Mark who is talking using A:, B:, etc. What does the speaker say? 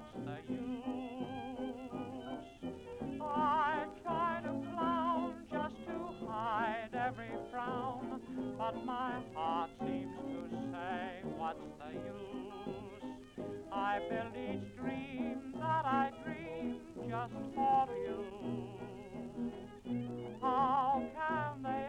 A: what's the use? I try to clown just to hide every frown, but my heart seems to say, what's the use? I build each dream that I dream just for you. How can they